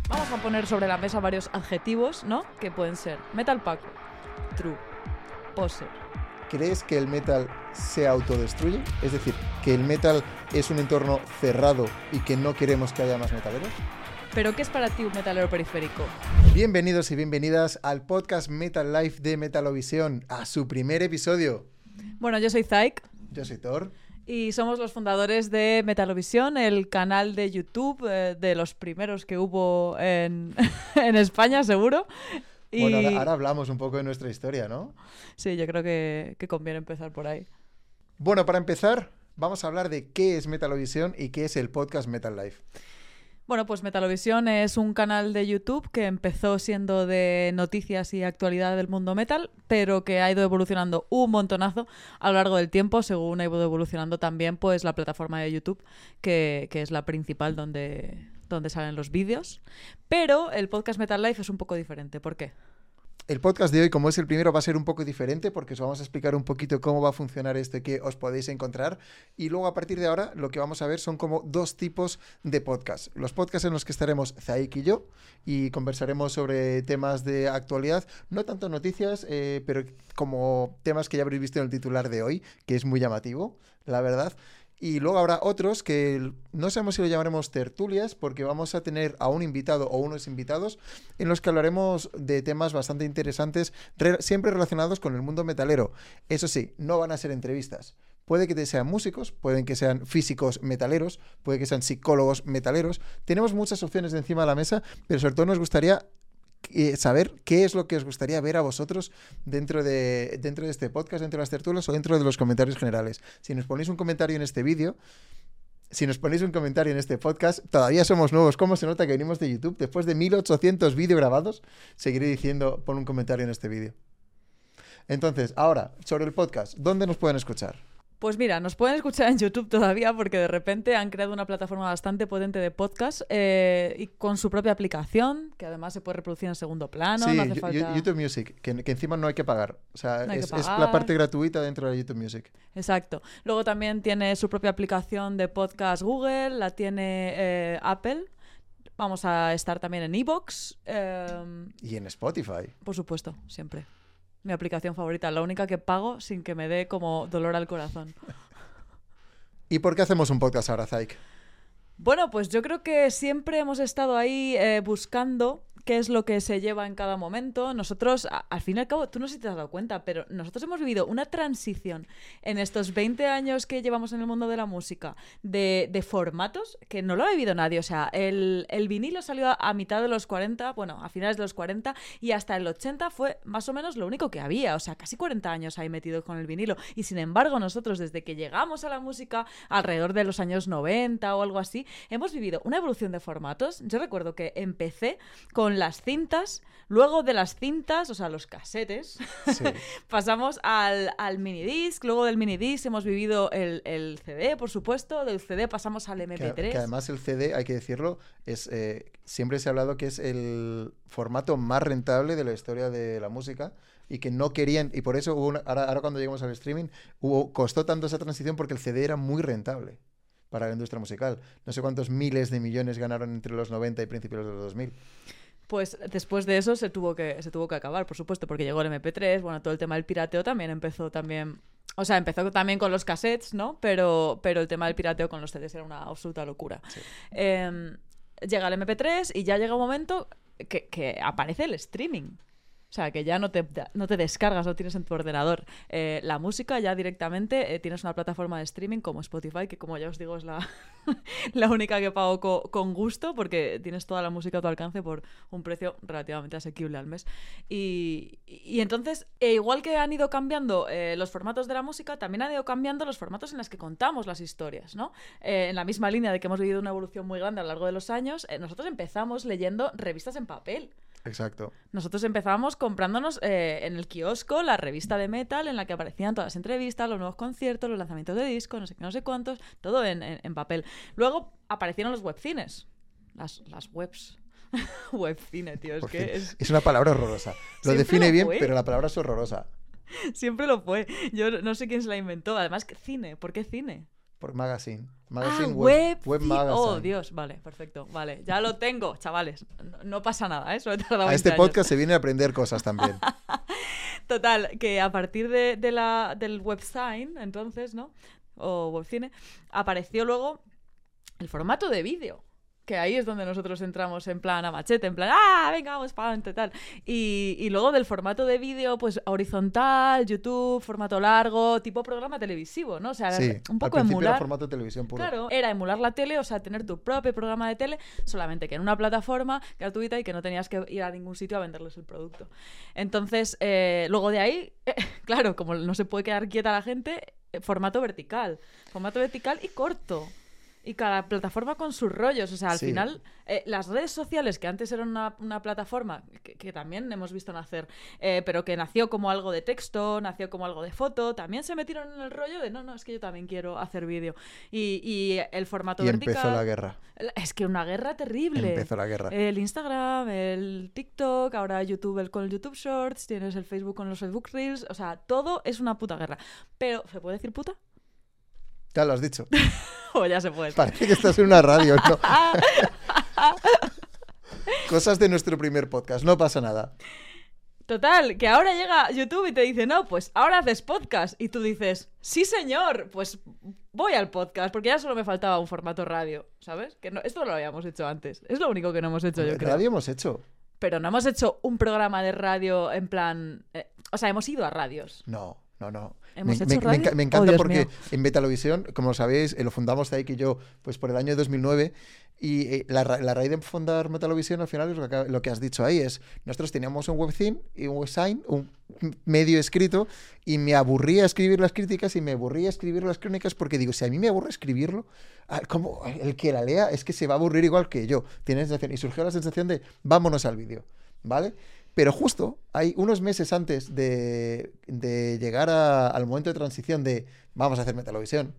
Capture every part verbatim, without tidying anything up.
Vamos a poner sobre la mesa varios adjetivos, ¿no? Que pueden ser metal pack, true, poser. ¿Crees que el metal se autodestruye? Es decir, que el metal es un entorno cerrado y que no queremos que haya más metaleros. ¿Pero qué es para ti un metalero periférico? Bienvenidos y bienvenidas al podcast Metal Life de Metalovisión, a su primer episodio. Bueno, yo soy Zaik. Yo soy Thor. Y somos los fundadores de Metalovisión, el canal de YouTube eh, de los primeros que hubo en, en España, seguro. Y... Bueno, ahora, ahora hablamos un poco de nuestra historia, ¿no? Sí, yo creo que, que conviene empezar por ahí. Bueno, para empezar, vamos a hablar de qué es Metalovisión y qué es el podcast Metal Life. Bueno, pues Metalovisión es un canal de YouTube que empezó siendo de noticias y actualidad del mundo metal, pero que ha ido evolucionando un montonazo a lo largo del tiempo, según ha ido evolucionando también pues la plataforma de YouTube, que, que es la principal donde, donde salen los vídeos. Pero el podcast Metal Life es un poco diferente. ¿Por qué? El podcast de hoy, como es el primero, va a ser un poco diferente porque os vamos a explicar un poquito cómo va a funcionar esto y qué os podéis encontrar. Y luego, a partir de ahora, lo que vamos a ver son como dos tipos de podcast. Los podcasts en los que estaremos Zaik y yo y conversaremos sobre temas de actualidad, no tanto noticias, eh, pero como temas que ya habréis visto en el titular de hoy, que es muy llamativo, la verdad. Y luego habrá otros que no sabemos si lo llamaremos tertulias, porque vamos a tener a un invitado o unos invitados en los que hablaremos de temas bastante interesantes, re- siempre relacionados con el mundo metalero. Eso sí, no van a ser entrevistas. Puede que sean músicos, pueden que sean físicos metaleros, puede que sean psicólogos metaleros. Tenemos muchas opciones de encima de la mesa, pero sobre todo nos gustaría saber qué es lo que os gustaría ver a vosotros dentro de, dentro de este podcast, dentro de las tertulias o dentro de los comentarios generales. Si nos ponéis un comentario en este vídeo, si nos ponéis un comentario en este podcast, todavía somos nuevos. ¿Cómo se nota que venimos de YouTube? Después de mil ochocientos vídeos grabados, seguiré diciendo, pon un comentario en este vídeo. Entonces, ahora, sobre el podcast, ¿dónde nos pueden escuchar? Pues mira, nos pueden escuchar en YouTube todavía porque de repente han creado una plataforma bastante potente de podcast eh, y con su propia aplicación, que además se puede reproducir en segundo plano. Sí, no hace falta... YouTube Music, que, que encima no hay que pagar. O sea, no es, es la parte gratuita dentro de YouTube Music. Exacto. Luego también tiene su propia aplicación de podcast Google, la tiene eh, Apple. Vamos a estar también en iVoox. Eh, y en Spotify. Por supuesto, siempre. Mi aplicación favorita, la única que pago sin que me dé como dolor al corazón. ¿Y por qué hacemos un podcast ahora, Zaik? Bueno, pues yo creo que siempre hemos estado ahí eh, buscando qué es lo que se lleva en cada momento. Nosotros, a, al fin y al cabo, tú no sé si te has dado cuenta, pero nosotros hemos vivido una transición en estos veinte años que llevamos en el mundo de la música de, de formatos que no lo ha vivido nadie. O sea, el, el vinilo salió a, a mitad de los cuarenta, bueno, a finales de los cuarenta, y hasta el ochenta fue más o menos lo único que había. O sea, casi cuarenta años ahí metidos con el vinilo. Y sin embargo, nosotros desde que llegamos a la música, alrededor de los años noventa o algo así, hemos vivido una evolución de formatos. Yo recuerdo que empecé con las cintas, luego de las cintas, o sea, los casetes, sí. pasamos al, al minidisc, luego del minidisc hemos vivido el, el C D, por supuesto, del C D pasamos al eme pe tres. Que, que además el C D, hay que decirlo, es eh, siempre se ha hablado que es el formato más rentable de la historia de la música y que no querían, y por eso hubo una, ahora, ahora cuando llegamos al streaming, hubo, costó tanto esa transición porque el C D era muy rentable para la industria musical. No sé cuántos miles de millones ganaron entre los noventa y principios de los dos mil. Pues después de eso se tuvo que se tuvo que acabar, por supuesto, porque llegó el eme pe tres, bueno, todo el tema del pirateo también empezó también, o sea, empezó también con los cassettes, ¿no? Pero, pero el tema del pirateo con los ce des era una absoluta locura. Sí. Eh, llega el eme pe tres y ya llega un momento que, que aparece el streaming. O sea, que ya no te, no te descargas, no tienes en tu ordenador eh, la música, ya directamente eh, tienes una plataforma de streaming como Spotify, que como ya os digo es la, la única que pago co, con gusto, porque tienes toda la música a tu alcance por un precio relativamente asequible al mes. Y, y entonces, eh, igual que han ido cambiando eh, los formatos de la música, también han ido cambiando los formatos en los que contamos las historias, ¿no? Eh, en la misma línea de que hemos vivido una evolución muy grande a lo largo de los años, eh, nosotros empezamos leyendo revistas en papel. Exacto. Nosotros empezamos comprándonos eh, en el kiosco la revista de metal en la que aparecían todas las entrevistas, los nuevos conciertos, los lanzamientos de discos, no sé qué, no sé cuántos, todo en, en, en papel. Luego aparecieron los webcines, las, las webs. Webcine, tío, es Por que fin. es... es una palabra horrorosa. Lo define lo bien, fue. Pero la palabra es horrorosa. Siempre lo fue. Yo no sé quién se la inventó. Además, ¿qué cine? ¿Por qué cine? Por magazine. Ah, Magazine web. web fi- magazine. Oh, Dios. Vale, perfecto. Vale, ya lo tengo, chavales. No, no pasa nada, ¿eh? Solo he tardado A veinte este años. podcast se viene a aprender cosas también. Total, que a partir de, de la, del websign, entonces, ¿no? O webcine, apareció luego el formato de vídeo. Que ahí es donde nosotros entramos en plan a machete, en plan, ¡ah, venga, vamos para adelante, tal! Y, y luego del formato de vídeo, pues horizontal, YouTube, formato largo, tipo programa televisivo, ¿no? O sea, Sí, un poco al principio emular. era formato de televisión puro. Claro, era emular la tele, o sea, tener tu propio programa de tele, solamente que en una plataforma gratuita y que no tenías que ir a ningún sitio a venderles el producto. Entonces, eh, luego de ahí, eh, claro, como no se puede quedar quieta la gente, eh, formato vertical. Formato vertical y corto. Y cada plataforma con sus rollos. O sea, al Sí. final, eh, las redes sociales, que antes eran una, una plataforma que, que también hemos visto nacer, eh, pero que nació como algo de texto, nació como algo de foto, también se metieron en el rollo de no, no, es que yo también quiero hacer vídeo. Y, y el formato Y vertical. empezó la guerra. Es que una guerra terrible. Empezó la guerra. El Instagram, el TikTok, ahora YouTube el, con el YouTube Shorts, tienes el Facebook con los Facebook Reels. O sea, todo es una puta guerra. Pero, ¿se puede decir puta? Ya lo has dicho. O ya se puede. Parece que estás en una radio, ¿no? Cosas de nuestro primer podcast, no pasa nada. Total, que ahora llega YouTube y te dice, no, pues ahora haces podcast. Y tú dices, sí señor, pues voy al podcast, porque ya solo me faltaba un formato radio, ¿sabes? Que no, esto lo habíamos hecho antes. Es lo único que no hemos hecho, yo creo. Radio hemos hecho. Pero no hemos hecho un programa de radio en plan... eh, o sea, hemos ido a radios. No, no, no. ¿Hemos me, hecho me- radio? me enca- me Oh, encanta Dios porque mío. en Betalevisión, como sabéis, eh, lo fundamos Taik y yo pues por el año dos mil nueve y eh, la, ra- la raíz de fundar Betalevisión al final es lo que, acá- lo que has dicho ahí, es nosotros teníamos un webzine y un websign, un medio escrito y me aburría escribir las críticas y me aburría escribir las crónicas porque digo, si a mí me aburre escribirlo, ah, ¿cómo? El que la lea es que se va a aburrir igual que yo. Tiene sensación, y surgió la sensación de vámonos al vídeo, ¿vale? Pero justo hay unos meses antes de, de llegar a- al momento de transición de vamos a hacer Metalvisión,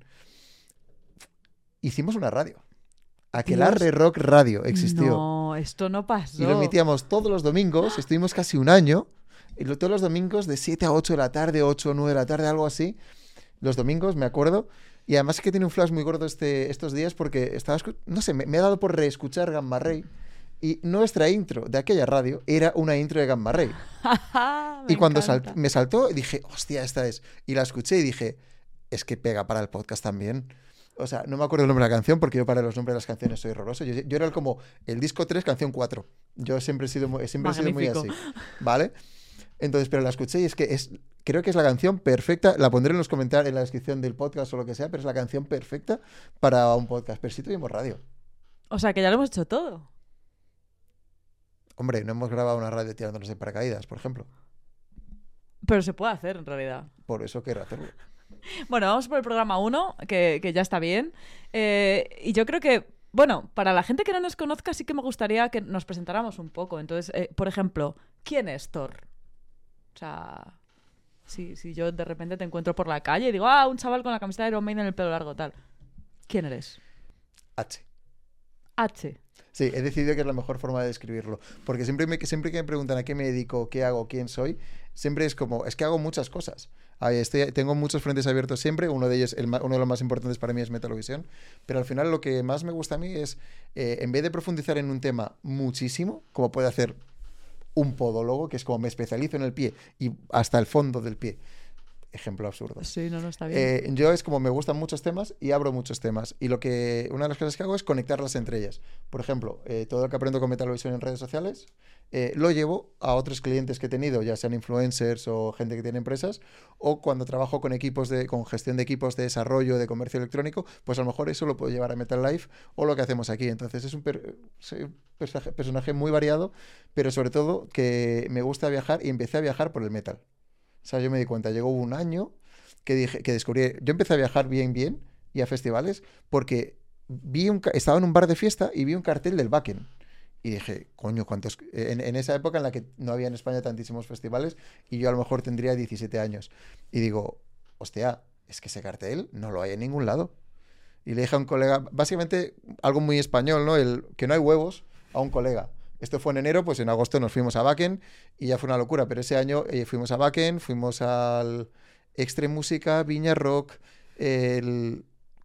hicimos una radio. Aquelarre Dios. Rock Radio existió. No, esto no pasó. Y lo emitíamos todos los domingos, estuvimos casi un año, y lo- todos los domingos de siete a ocho de la tarde, ocho o nueve de la tarde, algo así. Los domingos, me acuerdo. Y además es que tiene un flash muy gordo este, estos días porque estaba, escu- no sé, me, me ha dado por reescuchar Gamma Ray. Y nuestra intro de aquella radio era una intro de Gamma Ray. Me Y cuando sal- encanta. me saltó, dije, hostia, esta es. Y la escuché y dije, es que pega para el podcast también. O sea, no me acuerdo el nombre de la canción porque yo para los nombres de las canciones soy horroroso. Yo, yo era como el disco tres, canción cuatro. Yo siempre he sido muy, siempre he sido muy así. Magnífico. ¿Vale? Entonces, pero la escuché y es que es, creo que es la canción perfecta. La pondré en los comentarios, en la descripción del podcast o lo que sea, pero es la canción perfecta para un podcast. Pero sí tuvimos radio. O sea, que ya lo hemos hecho todo. Hombre, no hemos grabado una radio tirándonos de paracaídas, por ejemplo. Pero se puede hacer, en realidad. Por eso quiero hacerlo. Bueno, vamos por el programa uno, que, que ya está bien. Eh, y yo creo que, bueno, para la gente que no nos conozca, sí que me gustaría que nos presentáramos un poco. Entonces, eh, por ejemplo, ¿quién es Thor? O sea, si, si yo de repente te encuentro por la calle y digo, ah, un chaval con la camiseta de Iron Maiden en el pelo largo, tal. ¿Quién eres? H. H. Sí, he decidido que es la mejor forma de describirlo. Porque siempre, me, siempre que me preguntan a qué me dedico, qué hago, quién soy, siempre es como, es que hago muchas cosas. Ahí estoy, tengo muchos frentes abiertos siempre. Uno de ellos, el, ma- uno de los más importantes para mí es Metalvisión. Pero al final lo que más me gusta a mí es, eh, en vez de profundizar en un tema muchísimo, como puede hacer un podólogo, que es como me especializo en el pie y hasta el fondo del pie. Ejemplo absurdo. Sí, no, no está bien. Eh, yo es como me gustan muchos temas y abro muchos temas. Y lo que una de las cosas que hago es conectarlas entre ellas. Por ejemplo, eh, todo lo que aprendo con Metalvisión en redes sociales eh, lo llevo a otros clientes que he tenido, ya sean influencers o gente que tiene empresas, o cuando trabajo con equipos de, con gestión de equipos de desarrollo de comercio electrónico, pues a lo mejor eso lo puedo llevar a Metal Life o lo que hacemos aquí. Entonces es un, per- soy un personaje, personaje muy variado, pero sobre todo que me gusta viajar y empecé a viajar por el metal. O sea, yo me di cuenta, llegó un año que dije, que descubrí, yo empecé a viajar bien, bien, y a festivales, porque vi un, ca- estaba en un bar de fiesta y vi un cartel del Wacken. Y dije, coño, ¿cuántos? En, en esa época en la que no había en España tantísimos festivales, y yo a lo mejor tendría diecisiete años. Y digo, hostia, es que ese cartel no lo hay en ningún lado. Y le dije a un colega, básicamente algo muy español, ¿no? El que no hay huevos, a un colega. Esto fue en enero, pues en agosto nos fuimos a Wacken y ya fue una locura, pero ese año eh, fuimos a Wacken, fuimos al Extreme Música, Viña Rock, el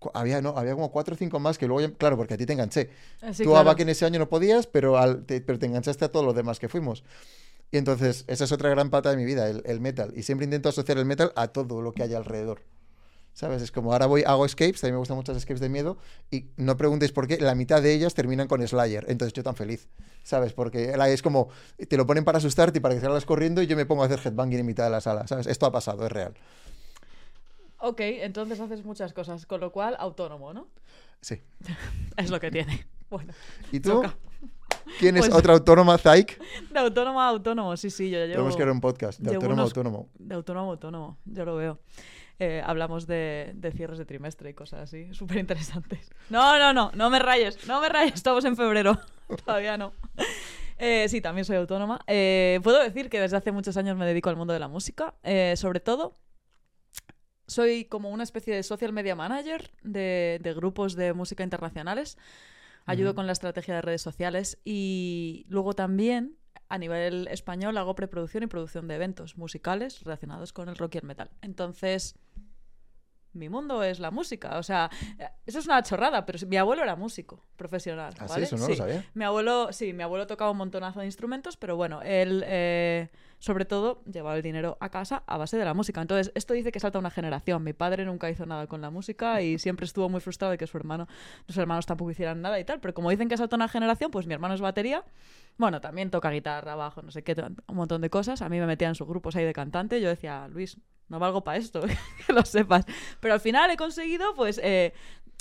Había, no, había como cuatro o cinco más que luego, ya, claro, porque a ti te enganché. Sí, Tú claro. a Wacken ese año no podías, pero, al, te, pero te enganchaste a todos los demás que fuimos. Y entonces, esa es otra gran pata de mi vida, el, el metal. Y siempre intento asociar el metal a todo lo que hay alrededor. ¿Sabes? Es como ahora voy, hago escapes, a mí me gustan mucho las escapes de miedo, y no preguntéis por qué, la mitad de ellas terminan con Slayer. Entonces yo tan feliz, ¿sabes? Porque es como, te lo ponen para asustarte y para que salgas corriendo y yo me pongo a hacer headbanging en mitad de la sala, ¿sabes? Esto ha pasado, es real. Ok, entonces haces muchas cosas, con lo cual autónomo, ¿no? Sí. Es lo que tiene. Bueno, ¿Y tú? choca. ¿Quién es Pues- otra autónoma, Zaik? De autónomo a autónomo, sí, sí, yo ya llevo... Tenemos que ver un podcast de llevo autónomo a unos- autónomo. De autónomo a autónomo, yo lo veo. Eh, hablamos de, de cierres de trimestre y cosas así, súper interesantes. No, no, no, no me rayes, no me rayes, estamos en febrero. Todavía no. Eh, sí, también soy autónoma. Eh, puedo decir que desde hace muchos años me dedico al mundo de la música. Eh, sobre todo, soy como una especie de social media manager de, de grupos de música internacionales. Ayudo Ujú. con la estrategia de redes sociales y luego también a nivel español hago preproducción y producción de eventos musicales relacionados con el rock y el metal. Entonces, mi mundo es la música. O sea, eso es una chorrada, pero mi abuelo era músico profesional. ¿Ah, sí? ¿vale? Eso no Sí. lo sabía. Mi abuelo, sí, mi abuelo tocaba un montonazo de instrumentos, pero bueno, él, eh, sobre todo, llevaba el dinero a casa a base de la música. Entonces, esto dice que salta una generación. Mi padre nunca hizo nada con la música y siempre estuvo muy frustrado de que su hermano, sus hermanos tampoco hicieran nada y tal. Pero como dicen que salta una generación, pues mi hermano es batería. Bueno, también toca guitarra, bajo, no sé qué, un montón de cosas. A mí me metían en sus grupos ahí de cantante. Yo decía, Luis, no valgo para esto, que lo sepas. Pero al final he conseguido, pues, eh,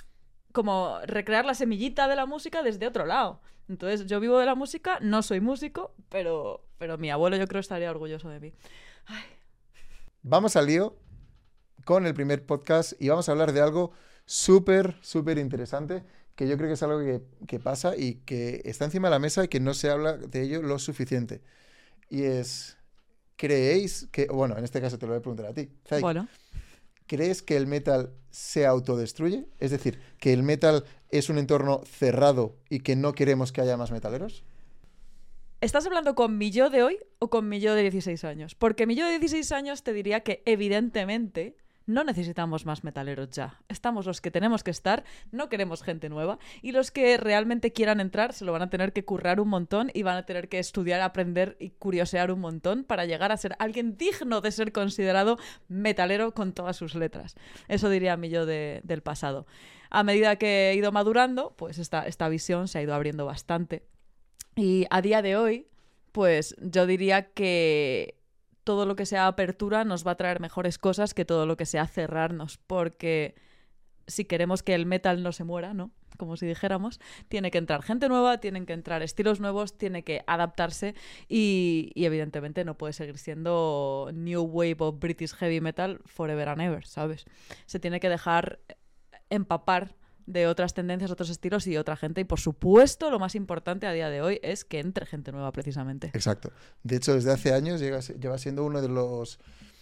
como recrear la semillita de la música desde otro lado. Entonces, yo vivo de la música, no soy músico, pero, pero mi abuelo yo creo estaría orgulloso de mí. Ay. Vamos al lío con el primer podcast y vamos a hablar de algo súper, súper interesante, que yo creo que es algo que, que pasa y que está encima de la mesa y que no se habla de ello lo suficiente. Y es, ¿creéis que, bueno, en este caso te lo voy a preguntar a ti, Zaik, Bueno, ¿crees que el metal se autodestruye? Es decir, que el metal es un entorno cerrado y que no queremos que haya más metaleros. ¿estás hablando con mi yo de hoy o con mi yo de dieciséis años? Porque mi yo de dieciséis años te diría que evidentemente no necesitamos más metaleros ya. Estamos los que tenemos que estar, no queremos gente nueva y los que realmente quieran entrar se lo van a tener que currar un montón y van a tener que estudiar, aprender y curiosear un montón para llegar a ser alguien digno de ser considerado metalero con todas sus letras. Eso diría mi yo de, del pasado. A medida que he ido madurando, pues esta, esta visión se ha ido abriendo bastante. Y a día de hoy, pues yo diría que todo lo que sea apertura nos va a traer mejores cosas que todo lo que sea cerrarnos, porque si queremos que el metal no se muera, ¿no? Como si dijéramos, tiene que entrar gente nueva, tienen que entrar estilos nuevos, tiene que adaptarse y, y evidentemente no puede seguir siendo New Wave of British Heavy Metal forever and ever, ¿sabes? Se tiene que dejar empapar de otras tendencias, otros estilos y otra gente. Y por supuesto, lo más importante a día de hoy es que entre gente nueva, precisamente. Exacto. De hecho, desde hace años llega, lleva siendo uno de los,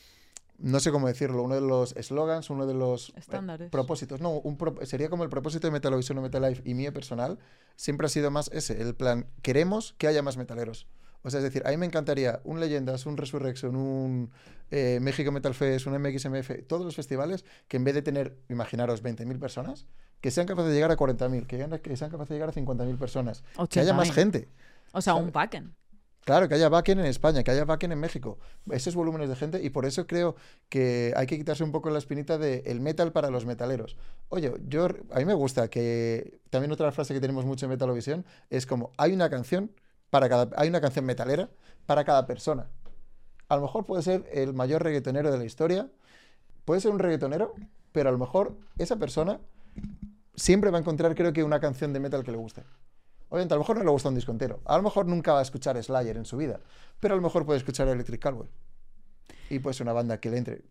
no sé cómo decirlo, uno de los eslogans, uno de los Estándares. eh, propósitos. No, un pro, sería como el propósito de Metal-O-Vision o Metal-Life y mío personal, siempre ha sido más ese, el plan, queremos que haya más metaleros. O sea, es decir, a mí me encantaría un Leyendas, un Resurrection, un eh, México Metal Fest, un M X M F, todos los festivales que en vez de tener, imaginaros, veinte mil personas, que sean capaces de llegar a cuarenta mil, que, que sean capaces de llegar a cincuenta mil personas, que haya más gente. O sea, ¿sabes? un Wacken. Claro, que haya Wacken en España, que haya Wacken en México. Esos volúmenes de gente y por eso creo que hay que quitarse un poco la espinita de el metal para los metaleros. Oye, yo a mí me gusta que también otra frase que tenemos mucho en Metal-O-Vision es como hay una canción para cada hay una canción metalera para cada persona. A lo mejor puede ser el mayor reggaetonero de la historia, puede ser un reggaetonero, pero a lo mejor esa persona siempre va a encontrar, creo que, una canción de metal que le guste. Obviamente, a lo mejor no le gusta un disco entero. A lo mejor nunca va a escuchar Slayer en su vida. Pero a lo mejor puede escuchar Electric Callboy. Y puede ser una banda que le entre.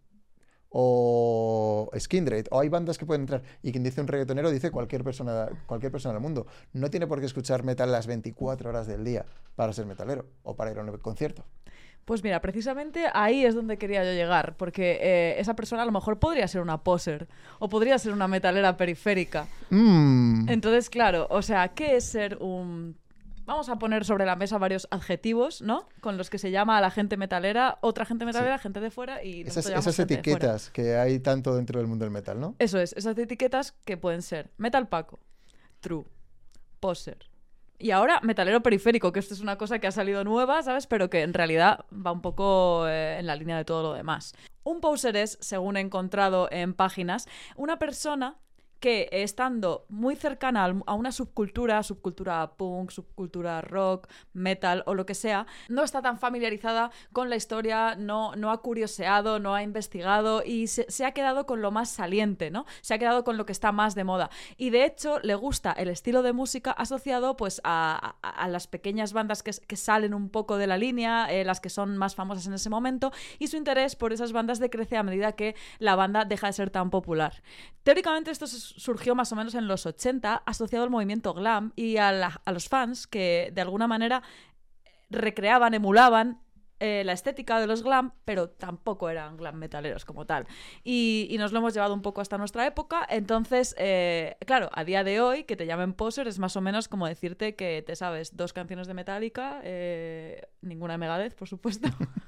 O Skindred. O hay bandas que pueden entrar. Y quien dice un reggaetonero dice cualquier persona, cualquier persona del mundo. No tiene por qué escuchar metal las veinticuatro horas del día para ser metalero. O para ir a un concierto. Pues mira, precisamente ahí es donde quería yo llegar, porque eh, esa persona a lo mejor podría ser una poser o podría ser una metalera periférica. Mm. Entonces, claro, o sea, ¿qué es ser un vamos a poner sobre la mesa varios adjetivos, ¿no? Con los que se llama a la gente metalera, otra gente metalera, sí. gente de fuera y esas, esas etiquetas que hay tanto dentro del mundo del metal, ¿no? Eso es, esas etiquetas que pueden ser metal paco, true, poser. Y ahora metalero periférico, que esto es una cosa que ha salido nueva, ¿sabes? Pero que en realidad va un poco eh, en la línea de todo lo demás. Un poser es, según he encontrado en páginas, una persona que estando muy cercana a una subcultura, subcultura punk, subcultura rock, metal o lo que sea, no está tan familiarizada con la historia, no, no ha curioseado, no ha investigado y se, se ha quedado con lo más saliente, ¿no? Se ha quedado con lo que está más de moda. Y de hecho le gusta el estilo de música asociado pues a, a, a las pequeñas bandas que, que salen un poco de la línea, eh, las que son más famosas en ese momento, y su interés por esas bandas decrece a medida que la banda deja de ser tan popular. Teóricamente esto es surgió más o menos en los ochenta, asociado al movimiento glam y a, la, a los fans que de alguna manera recreaban, emulaban eh, la estética de los glam, pero tampoco eran glam metaleros como tal. Y, y nos lo hemos llevado un poco hasta nuestra época. Entonces, eh, claro, a día de hoy, que te llamen poser es más o menos como decirte que te sabes dos canciones de Metallica, eh, ninguna de Megadeth, por supuesto,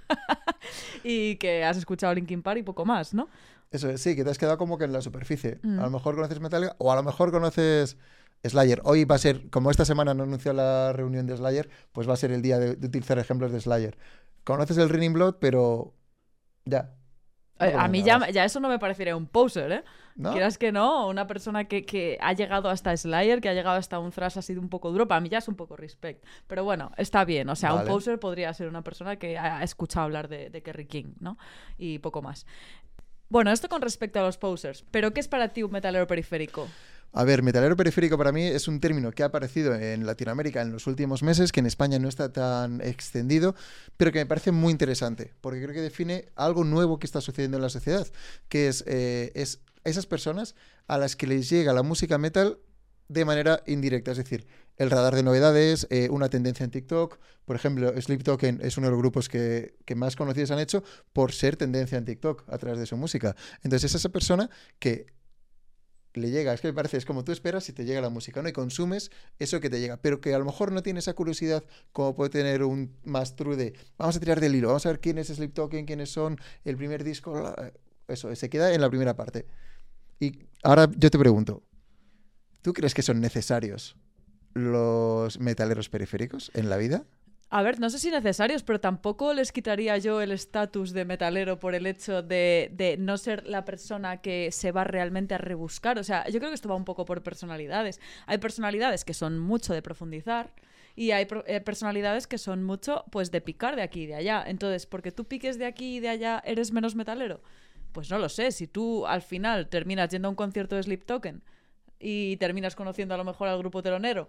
y que has escuchado Linkin Park y poco más, ¿no? Eso es, sí, que te has quedado como que en la superficie. Mm. A lo mejor conoces Metallica o a lo mejor conoces Slayer. Hoy va a ser, como esta semana no anunció la reunión de Slayer, pues va a ser el día de, de utilizar ejemplos de Slayer. Conoces el Raining Blood, pero ya. No a mí ya, ya eso no me parecería un poser, ¿eh? ¿No? Quieras que no, una persona que, que ha llegado hasta Slayer, que ha llegado hasta un thrash así un poco duro, para mí ya es un poco respect. Pero bueno, está bien. O sea, vale. Un poser podría ser una persona que ha escuchado hablar de, de Kerry King, ¿no? Y poco más. Bueno, esto con respecto a los posers. ¿Pero qué es para ti un metalero periférico? A ver, metalero periférico para mí es un término que ha aparecido en Latinoamérica en los últimos meses, que en España no está tan extendido, pero que me parece muy interesante, porque creo que define algo nuevo que está sucediendo en la sociedad, que es, eh, es esas personas a las que les llega la música metal de manera indirecta, es decir, el radar de novedades, eh, una tendencia en TikTok. Por ejemplo, Sleep Token es uno de los grupos que, que más conocidos han hecho por ser tendencia en TikTok a través de su música. Entonces es esa persona que le llega, es que me parece, es como tú esperas si te llega la música, ¿no? Y consumes eso que te llega, pero que a lo mejor no tiene esa curiosidad como puede tener un más true de vamos a tirar del hilo, vamos a ver quién es Sleep Token, quiénes son, el primer disco, eso, se queda en la primera parte. Y ahora yo te pregunto, ¿tú crees que son necesarios los metaleros periféricos en la vida? A ver, no sé si necesarios, pero tampoco les quitaría yo el estatus de metalero por el hecho de, de no ser la persona que se va realmente a rebuscar. O sea, yo creo que esto va un poco por personalidades. Hay personalidades que son mucho de profundizar y hay pro- eh, personalidades que son mucho pues de picar de aquí y de allá. Entonces, porque tú piques de aquí y de allá, ¿eres menos metalero? Pues no lo sé. Si tú al final terminas yendo a un concierto de Sleep Token y terminas conociendo a lo mejor al grupo telonero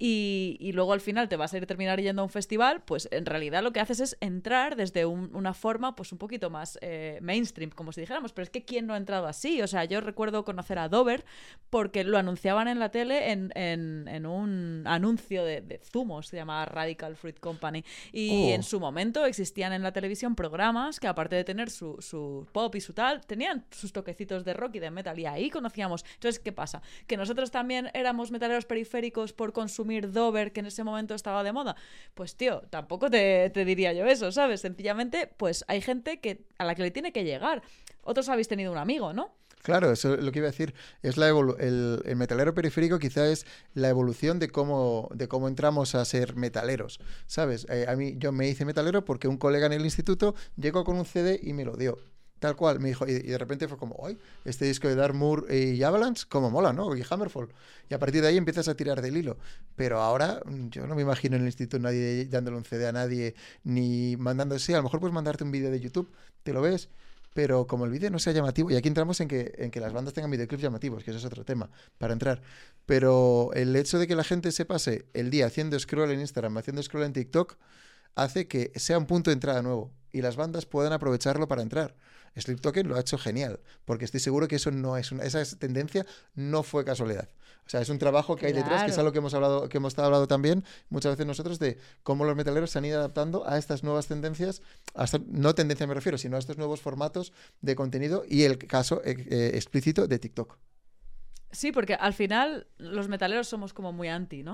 y, y luego al final te vas a ir a terminar yendo a un festival, pues en realidad lo que haces es entrar desde un, una forma pues un poquito más eh, mainstream, como si dijéramos, pero es que ¿quién no ha entrado así? O sea, yo recuerdo conocer a Dover porque lo anunciaban en la tele en, en, en un anuncio de, de zumos, se llamaba Radical Fruit Company, y oh. en su momento existían en la televisión programas que aparte de tener su, su pop y su tal, tenían sus toquecitos de rock y de metal, y ahí conocíamos. Entonces, ¿qué pasa? Que nosotros también éramos metaleros periféricos por consumir Dover, que en ese momento estaba de moda. Pues tío, tampoco te, te diría yo eso, ¿sabes? Sencillamente, pues hay gente que, a la que le tiene que llegar. Otros habéis tenido un amigo, ¿no? Claro, eso es lo que iba a decir. Es la evolu- el, el metalero periférico quizá es la evolución de cómo, de cómo entramos a ser metaleros, ¿sabes? Eh, a mí, yo me hice metalero porque un colega en el instituto llegó con un C D y me lo dio. Tal cual, me dijo, y, y de repente fue como, ¡ay! Este disco de Dark Moor y Avalanche, cómo mola, ¿no? Y Hammerfall. Y a partir de ahí empiezas a tirar del hilo. Pero ahora, yo no me imagino en el instituto nadie dándole un C D a nadie, ni mandándose, a lo mejor puedes mandarte un vídeo de YouTube, te lo ves, pero como el vídeo no sea llamativo, y aquí entramos en que, en que las bandas tengan videoclips llamativos, que eso es otro tema, para entrar. Pero el hecho de que la gente se pase el día haciendo scroll en Instagram, haciendo scroll en TikTok, hace que sea un punto de entrada nuevo, y las bandas puedan aprovecharlo para entrar. Sleep Token lo ha hecho genial, porque estoy seguro que eso no es una, esa tendencia no fue casualidad. O sea, es un trabajo que hay claro. detrás, que es algo que hemos hablado, que hemos estado hablando también muchas veces nosotros, de cómo los metaleros se han ido adaptando a estas nuevas tendencias, hasta, no tendencia me refiero, sino a estos nuevos formatos de contenido y el caso eh, eh, explícito de TikTok. Sí, porque al final los metaleros somos como muy anti, ¿no?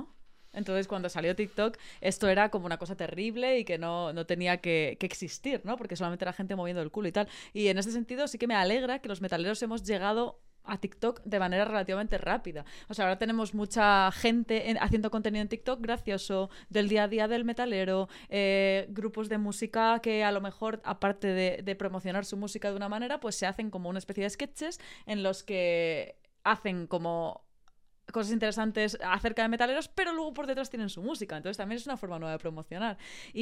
Entonces, cuando salió TikTok, esto era como una cosa terrible y que no, no tenía que, que existir, ¿no? Porque solamente era gente moviendo el culo y tal. Y en ese sentido sí que me alegra que los metaleros hemos llegado a TikTok de manera relativamente rápida. O sea, ahora tenemos mucha gente en, haciendo contenido en TikTok gracioso, del día a día del metalero, eh, grupos de música que a lo mejor, aparte de, de promocionar su música de una manera, pues se hacen como una especie de sketches en los que hacen como cosas interesantes acerca de metaleros, pero luego por detrás tienen su música. Entonces también es una forma nueva de promocionar.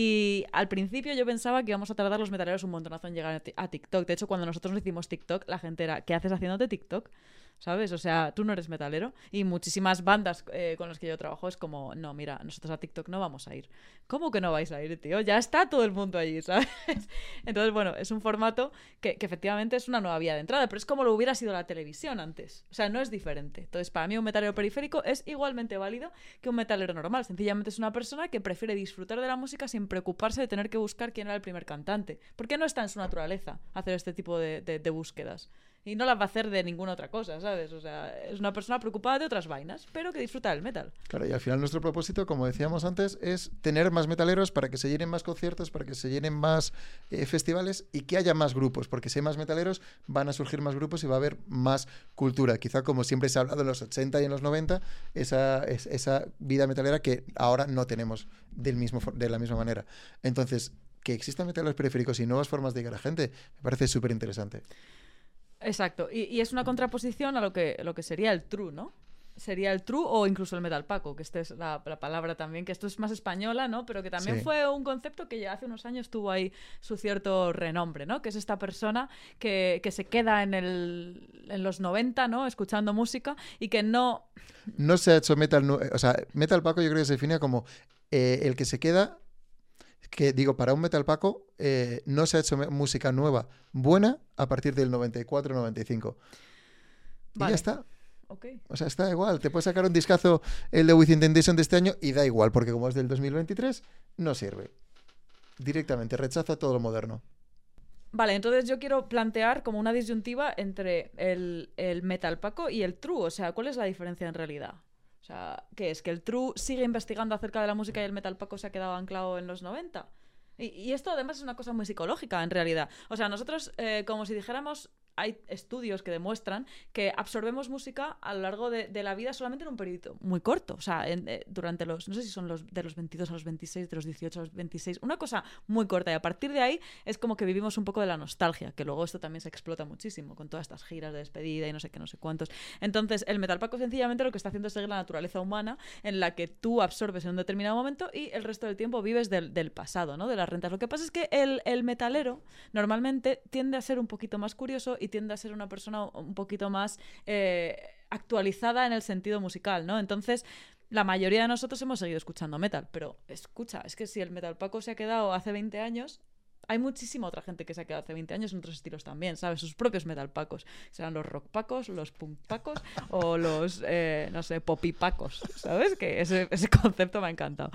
Y al principio yo pensaba que íbamos a tardar los metaleros un montonazo en llegar a TikTok. De hecho, cuando nosotros nos hicimos TikTok, la gente era, ¿qué haces haciéndote TikTok? ¿Sabes? O sea, tú no eres metalero. Y muchísimas bandas eh, con las que yo trabajo es como, no, mira, nosotros a TikTok no vamos a ir. ¿Cómo que no vais a ir, tío? Ya está todo el mundo allí, ¿sabes? Entonces, bueno, es un formato que, que efectivamente es una nueva vía de entrada, pero es como lo hubiera sido la televisión antes. O sea, no es diferente. Entonces, para mí un metalero periférico es igualmente válido que un metalero normal. Sencillamente es una persona que prefiere disfrutar de la música sin preocuparse de tener que buscar quién era el primer cantante. Porque no está en su naturaleza hacer este tipo de, de, de búsquedas. Y no las va a hacer de ninguna otra cosa, ¿sabes? O sea, es una persona preocupada de otras vainas, pero que disfruta del metal. Claro, y al final nuestro propósito, como decíamos antes, es tener más metaleros para que se llenen más conciertos, para que se llenen más eh, festivales y que haya más grupos, porque si hay más metaleros van a surgir más grupos y va a haber más cultura. Quizá, como siempre se ha hablado en los ochenta y en los noventa, esa, es, esa vida metalera que ahora no tenemos del mismo, de la misma manera. Entonces, que existan metaleros periféricos y nuevas formas de llegar a gente, me parece súper interesante. Exacto, y, y es una contraposición a lo que, lo que sería el true, ¿no? Sería el true o incluso el metal paco, que esta es la, la palabra también, que esto es más española, ¿no? Pero que también sí. Fue un concepto que ya hace unos años tuvo ahí su cierto renombre, ¿no? Que es esta persona que, que se queda en, el, en los noventa, ¿no? Escuchando música y que no... No se ha hecho metal... O sea, metal paco yo creo que se define como eh, el que se queda... Que digo, para un metal paco eh, no se ha hecho música nueva buena a partir del noventa y cuatro noventa y cinco. Vale. Y ya está. Okay. O sea, está igual. Te puedes sacar un discazo, el de Within Temptation de este año, y da igual, porque como es del dos mil veintitrés, no sirve. Directamente, rechaza todo lo moderno. Vale, entonces yo quiero plantear como una disyuntiva entre el, el metal paco y el true. O sea, ¿cuál es la diferencia en realidad? O sea, ¿qué es? ¿Que el true sigue investigando acerca de la música y el metal paco se ha quedado anclado en los noventa? Y, y esto además es una cosa muy psicológica en realidad. O sea, nosotros eh, como si dijéramos... Hay estudios que demuestran que absorbemos música a lo largo de, de la vida solamente en un periodo muy corto. O sea, en, eh, durante los... No sé si son los de los veintidós a los veintiséis, de los dieciocho a los veintiséis. Una cosa muy corta. Y a partir de ahí es como que vivimos un poco de la nostalgia. Que luego esto también se explota muchísimo con todas estas giras de despedida y no sé qué, no sé cuántos. Entonces, el metal paco sencillamente lo que está haciendo es seguir la naturaleza humana en la que tú absorbes en un determinado momento y el resto del tiempo vives del, del pasado, ¿no? De las rentas. Lo que pasa es que el, el metalero normalmente tiende a ser un poquito más curioso y tiende a ser una persona un poquito más eh, actualizada en el sentido musical, ¿no? Entonces, la mayoría de nosotros hemos seguido escuchando metal, pero escucha, es que si el metal paco se ha quedado hace veinte años, hay muchísima otra gente que se ha quedado hace veinte años en otros estilos también, ¿sabes? Sus propios metal pacos. Serán los rock pacos, los punk pacos o los, eh, no sé, popi pacos, ¿sabes? Que ese, ese concepto me ha encantado.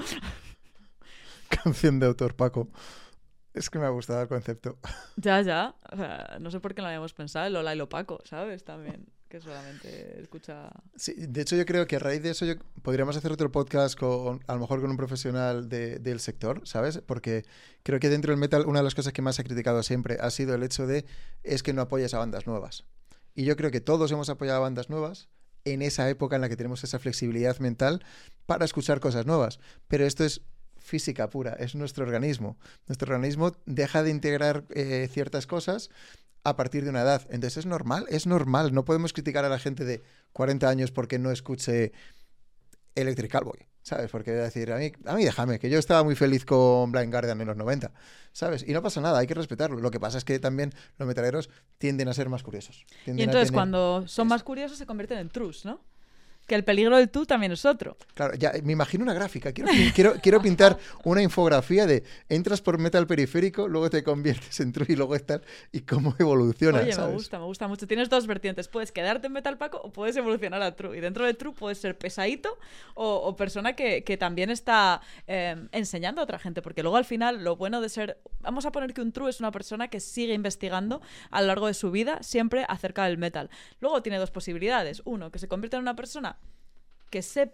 Canción de autor Paco. Es que me ha gustado el concepto. Ya, ya. O sea, no sé por qué no lo habíamos pensado. El Lola y lo Paco, ¿sabes? También, que solamente escucha... Sí, de hecho yo creo que a raíz de eso yo... podríamos hacer otro podcast con, a lo mejor con un profesional de, del sector, ¿sabes? Porque creo que dentro del metal una de las cosas que más se ha criticado siempre ha sido el hecho de es que no apoyas a bandas nuevas. Y yo creo que todos hemos apoyado a bandas nuevas en esa época en la que tenemos esa flexibilidad mental para escuchar cosas nuevas. Pero esto es física pura, es nuestro organismo. Nuestro organismo deja de integrar eh, ciertas cosas a partir de una edad. Entonces es normal, es normal. No podemos criticar a la gente de cuarenta años porque no escuche Electric Callboy, ¿sabes? Porque decir, a mí, a mí déjame, que yo estaba muy feliz con Blind Guardian en los noventa, ¿sabes? Y no pasa nada, hay que respetarlo. Lo que pasa es que también los metaleros tienden a ser más curiosos. Y entonces tener... cuando son más curiosos se convierten en trus, ¿no? Que el peligro del tú también es otro. Claro, ya me imagino una gráfica. Quiero, quiero, quiero pintar una infografía de entras por metal periférico, luego te conviertes en true y luego tal, y cómo evoluciona. Oye, ¿sabes? me gusta, me gusta mucho. Tienes dos vertientes. Puedes quedarte en metal paco o puedes evolucionar a true. Y dentro de true puedes ser pesadito o, o persona que, que también está eh, enseñando a otra gente. Porque luego al final lo bueno de ser... Vamos a poner que un true es una persona que sigue investigando a lo largo de su vida siempre acerca del metal. Luego tiene dos posibilidades. Uno, que se convierta en una persona que sepa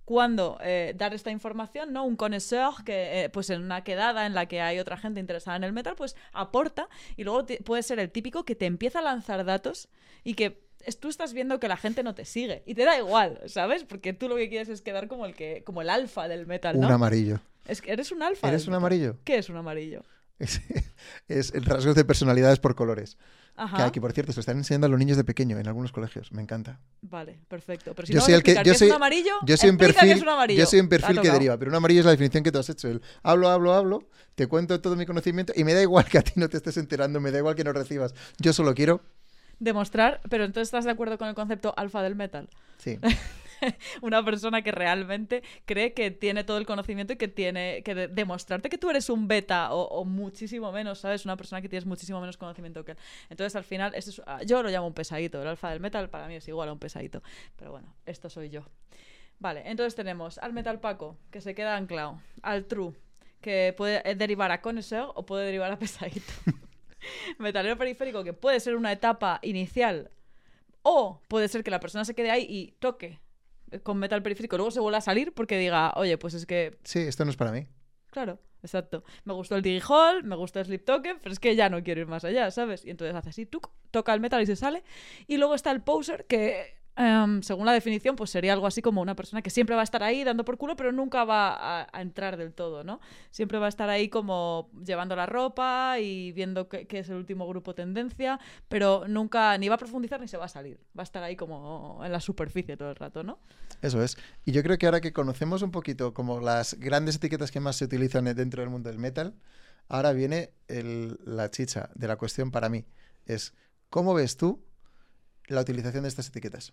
cuándo eh, dar esta información, ¿no? Un connoisseur que, eh, pues en una quedada en la que hay otra gente interesada en el metal, pues aporta, y luego te, puede ser el típico que te empieza a lanzar datos y que es, tú estás viendo que la gente no te sigue y te da igual, ¿sabes? Porque tú lo que quieres es quedar como el que como el alfa del metal, ¿no? Un amarillo. Es que eres un alfa. ¿Eres un amarillo? ¿Qué es un amarillo? Es, es el rasgo de personalidades por colores. Ajá. Que aquí, por cierto, se lo están enseñando a los niños de pequeño en algunos colegios. Me encanta. Vale, perfecto. Pero si yo no soy el que, yo ¿qué soy, es un amarillo? Yo soy un perfil, que es un amarillo. Yo soy un perfil que que deriva, pero un amarillo es la definición que tú has hecho. El hablo, hablo, hablo, te cuento todo mi conocimiento y me da igual que a ti no te estés enterando, me da igual que no recibas. Yo solo quiero demostrar, pero entonces ¿estás de acuerdo con el concepto alfa del metal? Sí. Una persona que realmente cree que tiene todo el conocimiento y que tiene que de- demostrarte que tú eres un beta o, o muchísimo menos, ¿sabes? Una persona que tienes muchísimo menos conocimiento que él. Entonces, al final, esto es, yo lo llamo un pesadito. El alfa del metal para mí es igual a un pesadito. Pero bueno, esto soy yo. Vale, entonces tenemos al metal paco, que se queda anclado. Al true, que puede derivar a connoisseur o puede derivar a pesadito. Metalero periférico, que puede ser una etapa inicial o puede ser que la persona se quede ahí y toque con metal periférico, luego se vuelve a salir porque diga, oye, pues es que... Sí, esto no es para mí. Claro, exacto. Me gustó el Digihall, me gustó el Sleep Token, pero es que ya no quiero ir más allá, ¿sabes? Y entonces hace así, tuc, toca el metal y se sale. Y luego está el poser, que um, según la definición, pues sería algo así como una persona que siempre va a estar ahí dando por culo, pero nunca va a, a entrar del todo, ¿no? Siempre va a estar ahí como llevando la ropa y viendo qué, qué es el último grupo tendencia, pero nunca ni va a profundizar ni se va a salir. Va a estar ahí como en la superficie todo el rato, ¿no? Eso es. Y yo creo que ahora que conocemos un poquito como las grandes etiquetas que más se utilizan dentro del mundo del metal, ahora viene el, la chicha de la cuestión para mí. Es, ¿cómo ves tú la utilización de estas etiquetas?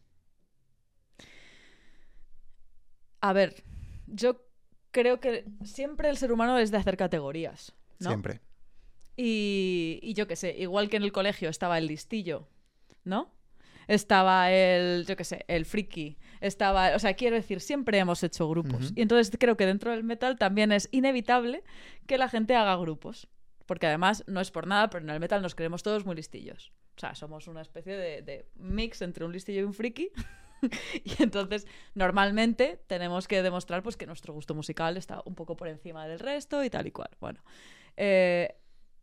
A ver, yo creo que siempre el ser humano es de hacer categorías, ¿no? Siempre. Y, y yo qué sé, igual que en el colegio estaba el listillo, ¿no? Estaba el, yo qué sé, el friki, estaba, o sea, quiero decir, siempre hemos hecho grupos. Uh-huh. Y entonces creo que dentro del metal también es inevitable que la gente haga grupos. Porque además, no es por nada, pero en el metal nos creemos todos muy listillos. O sea, somos una especie de, de mix entre un listillo y un friki. Y entonces, normalmente, tenemos que demostrar pues, que nuestro gusto musical está un poco por encima del resto y tal y cual. Bueno, eh,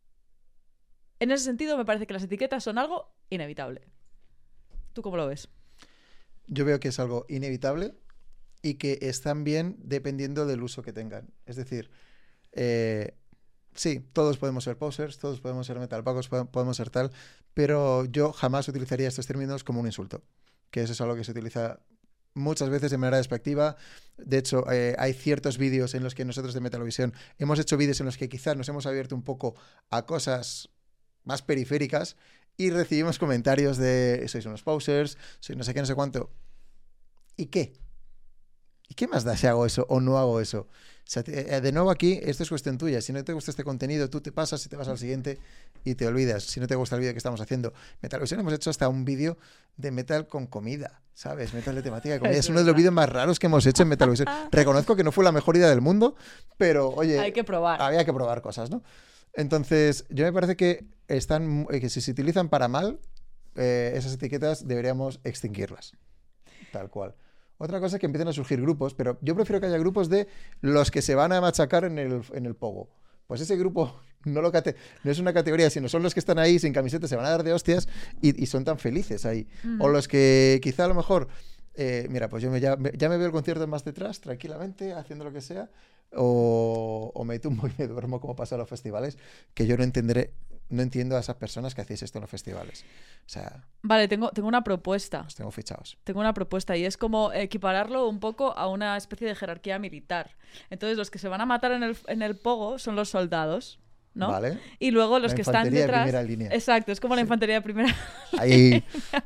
en ese sentido me parece que las etiquetas son algo inevitable. ¿Tú cómo lo ves? Yo veo que es algo inevitable y que están bien dependiendo del uso que tengan. Es decir, eh, sí, todos podemos ser posers, todos podemos ser metalpacos, podemos ser tal, pero yo jamás utilizaría estos términos como un insulto, que eso es algo que se utiliza muchas veces de manera despectiva. De hecho, eh, hay ciertos vídeos en los que nosotros de Metalovisión hemos hecho vídeos en los que quizás nos hemos abierto un poco a cosas más periféricas y recibimos comentarios de sois unos posers, sois no sé qué, no sé cuánto. ¿Y qué? ¿Y qué más da si hago eso o no hago eso? O sea, de nuevo aquí, esto es cuestión tuya. Si no te gusta este contenido, tú te pasas y te vas al siguiente y te olvidas. Si no te gusta el vídeo que estamos haciendo. Metalovisión hemos hecho hasta un vídeo de metal con comida, ¿sabes? Metal de temática de comida. Es, es uno de los vídeos más raros que hemos hecho en Metalovisión. Reconozco que no fue la mejor idea del mundo, pero oye... Hay que probar. Había que probar cosas, ¿no? Entonces, yo me parece que están que si se utilizan para mal, eh, esas etiquetas deberíamos extinguirlas. Tal cual. Otra cosa es que empiecen a surgir grupos, pero yo prefiero que haya grupos de los que se van a machacar en el, en el pogo. Pues ese grupo no, lo cate- no es una categoría, sino son los que están ahí sin camiseta, se van a dar de hostias y, y son tan felices ahí. Uh-huh. O los que quizá a lo mejor, eh, mira, pues yo me, ya, me, ya me veo el concierto más detrás, tranquilamente, haciendo lo que sea, o, o me tumbo y me duermo como pasa en los festivales, que yo no entenderé, no entiendo a esas personas que hacéis esto en los festivales. O sea... Vale, tengo, tengo una propuesta. Los tengo fichados. Tengo una propuesta y es como equipararlo un poco a una especie de jerarquía militar. Entonces, los que se van a matar en el, en el pogo son los soldados, ¿no? Vale. Y luego los la que están detrás... de primera línea. Exacto, es como sí. La infantería de primera Ahí.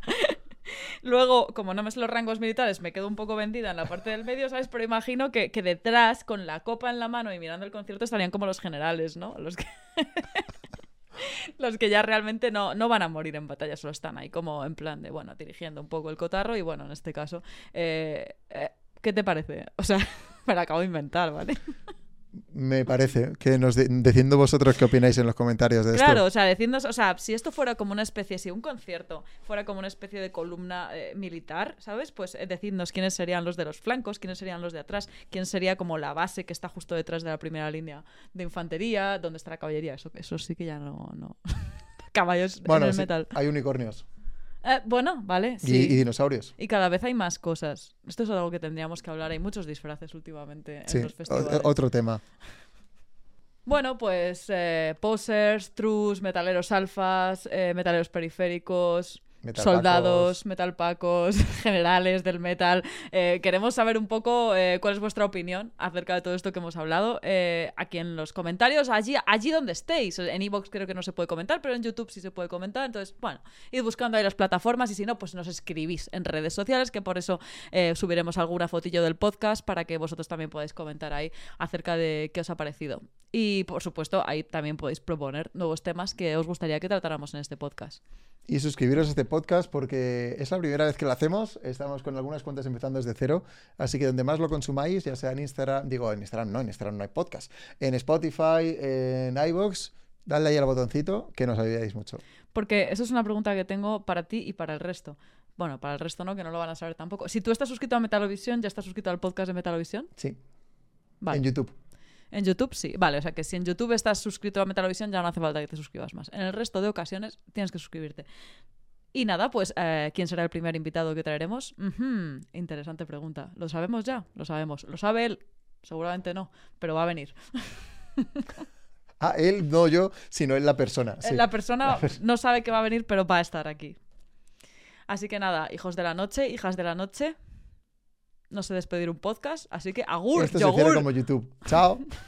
Luego, como no me sé los rangos militares, me quedo un poco vendida en la parte del medio, ¿sabes? Pero imagino que, que detrás, con la copa en la mano y mirando el concierto, estarían como los generales, ¿no? Los que... los que ya realmente no, no van a morir en batalla, solo están ahí como en plan de, bueno, dirigiendo un poco el cotarro y bueno, en este caso, eh, eh, ¿qué te parece? O sea, me lo acabo de inventar, ¿vale? Me parece que nos de decidnos vosotros qué opináis en los comentarios de claro, esto. Claro, o sea, decidnos, o sea, si esto fuera como una especie, si un concierto fuera como una especie de columna eh, militar, ¿sabes? Pues eh, decidnos quiénes serían los de los flancos, quiénes serían los de atrás, quién sería como la base que está justo detrás de la primera línea de infantería, dónde está la caballería, eso, eso sí que ya no... no. Caballos bueno, en el sí, metal. Hay unicornios. Eh, bueno, vale, sí. Y, y dinosaurios. Y cada vez hay más cosas. Esto es algo que tendríamos que hablar. Hay muchos disfraces últimamente en sí, los festivales. Otro tema. Bueno, pues eh, posers, trus, metaleros alfas, eh, metaleros periféricos, metal soldados, pacos. metalpacos, generales del metal. Eh, queremos saber un poco eh, cuál es vuestra opinión acerca de todo esto que hemos hablado. Eh, aquí en los comentarios, allí, allí donde estéis. En iVoox creo que no se puede comentar, pero en YouTube sí se puede comentar. Entonces, bueno, id buscando ahí las plataformas y si no, pues nos escribís en redes sociales, que por eso eh, subiremos alguna fotillo del podcast para que vosotros también podáis comentar ahí acerca de qué os ha parecido. Y, por supuesto, ahí también podéis proponer nuevos temas que os gustaría que tratáramos en este podcast. Y suscribiros a este podcast porque es la primera vez que lo hacemos. Estamos con algunas cuentas empezando desde cero. Así que donde más lo consumáis, ya sea en Instagram, digo en Instagram no, en Instagram no hay podcast. En Spotify, en iVoox, dadle ahí al botoncito que nos ayudáis mucho. Porque eso es una pregunta que tengo para ti y para el resto. Bueno, para el resto no, que no lo van a saber tampoco. Si tú estás suscrito a Metalovisión, ¿ya estás suscrito al podcast de Metalovisión? Sí. Vale. En YouTube. En YouTube sí, vale, o sea que si en YouTube estás suscrito a Metalovisión ya no hace falta que te suscribas más. En el resto de ocasiones tienes que suscribirte. Y nada, pues eh, ¿quién será el primer invitado que traeremos? Uh-huh. Interesante pregunta. ¿Lo sabemos ya? Lo sabemos. ¿Lo sabe él? Seguramente no, pero va a venir. Ah, él, no yo, sino él la persona. Sí. La persona la pers- no sabe que va a venir, pero va a estar aquí. Así que nada, hijos de la noche, hijas de la noche, no sé despedir un podcast, así que agur, Esto yogur. se cierra como YouTube. Chao.